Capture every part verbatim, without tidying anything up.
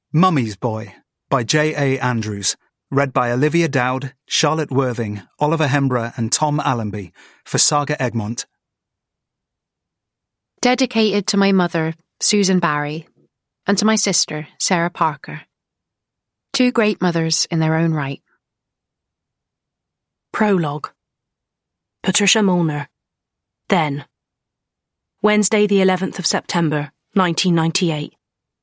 Mummy's Boy by J A Andrews, read by Olivia Dowd, Charlotte Worthing, Oliver Hembrough and Tom Allenby for Saga Egmont. Dedicated to my mother, Susan Barry, and to my sister, Sarah Parker. Two great mothers in their own right. Prologue. Patricia Molnar. Then. Wednesday the eleventh of September, nineteen ninety-eight.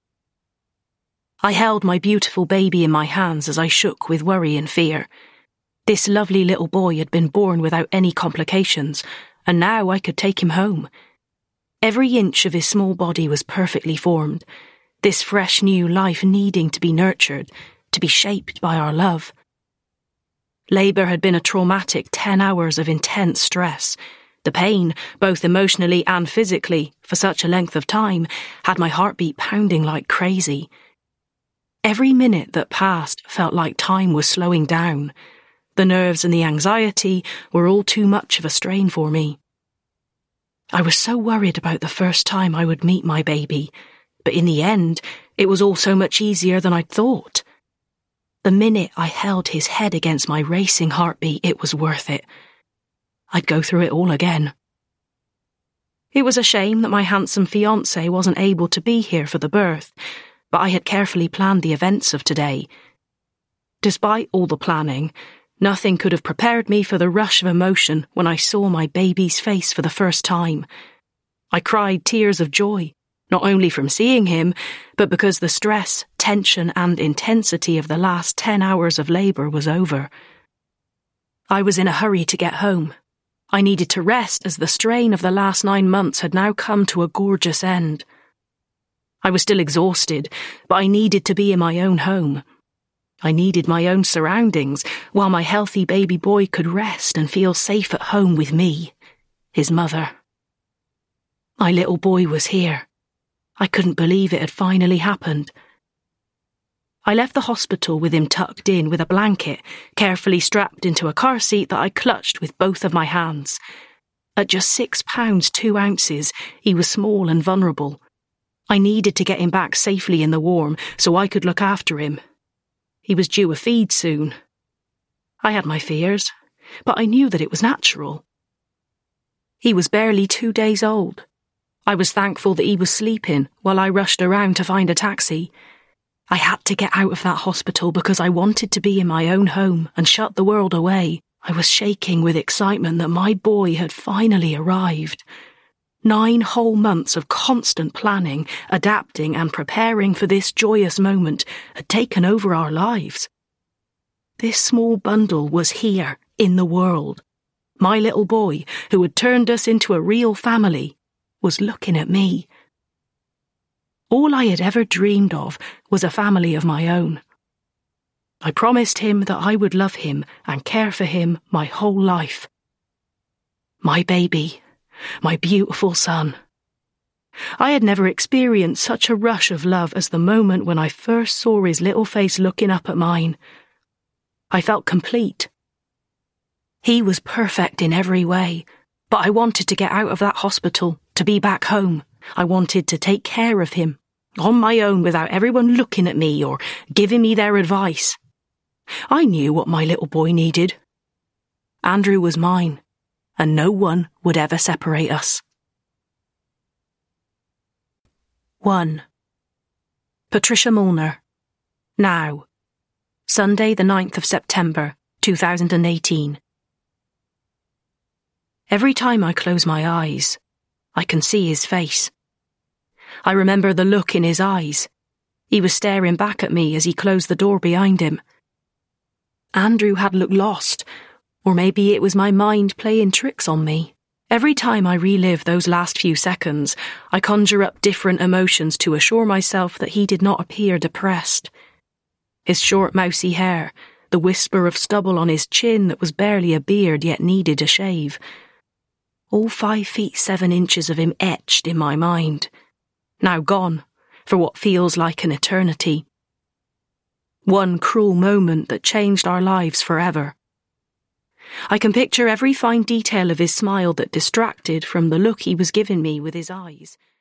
I held my beautiful baby in my hands as I shook with worry and fear. This lovely little boy had been born without any complications, and now I could take him home. Every inch of his small body was perfectly formed, this fresh new life needing to be nurtured, to be shaped by our love. Labour had been a traumatic ten hours of intense stress. The pain, both emotionally and physically, for such a length of time, had my heartbeat pounding like crazy. Every minute that passed felt like time was slowing down. The nerves and the anxiety were all too much of a strain for me. I was so worried about the first time I would meet my baby, but in the end, it was all so much easier than I'd thought. The minute I held his head against my racing heartbeat, it was worth it. I'd go through it all again. It was a shame that my handsome fiancé wasn't able to be here for the birth, but I had carefully planned the events of today. Despite all the planning, nothing could have prepared me for the rush of emotion when I saw my baby's face for the first time. I cried tears of joy, not only from seeing him, but because the stress, tension and intensity of the last ten hours of labour was over. I was in a hurry to get home. I needed to rest as the strain of the last nine months had now come to a gorgeous end. I was still exhausted, but I needed to be in my own home. I needed my own surroundings, while my healthy baby boy could rest and feel safe at home with me, his mother. My little boy was here. I couldn't believe it had finally happened. I left the hospital with him tucked in with a blanket, carefully strapped into a car seat that I clutched with both of my hands. At just six pounds two ounces, he was small and vulnerable. I needed to get him back safely in the warm so I could look after him. He was due a feed soon. I had my fears, but I knew that it was natural. He was barely two days old. I was thankful that he was sleeping while I rushed around to find a taxi. I had to get out of that hospital because I wanted to be in my own home and shut the world away. I was shaking with excitement that my boy had finally arrived. Nine whole months of constant planning, adapting and preparing for this joyous moment had taken over our lives. This small bundle was here, in the world. My little boy, who had turned us into a real family, was looking at me. All I had ever dreamed of was a family of my own. I promised him that I would love him and care for him my whole life. My baby. My beautiful son. I had never experienced such a rush of love as the moment when I first saw his little face looking up at mine. I felt complete. He was perfect in every way, but I wanted to get out of that hospital, to be back home. I wanted to take care of him, on my own without everyone looking at me or giving me their advice. I knew what my little boy needed. Andrew was mine, and no one would ever separate us. one. Patricia Molnar. Now. Sunday the ninth of September, two thousand eighteen. Every time I close my eyes, I can see his face. I remember the look in his eyes. He was staring back at me as he closed the door behind him. Andrew had looked lost, or maybe it was my mind playing tricks on me. Every time I relive those last few seconds, I conjure up different emotions to assure myself that he did not appear depressed. His short mousy hair, the whisper of stubble on his chin that was barely a beard yet needed a shave. All five feet seven inches of him etched in my mind. Now gone, for what feels like an eternity. One cruel moment that changed our lives forever. I can picture every fine detail of his smile that distracted from the look he was giving me with his eyes.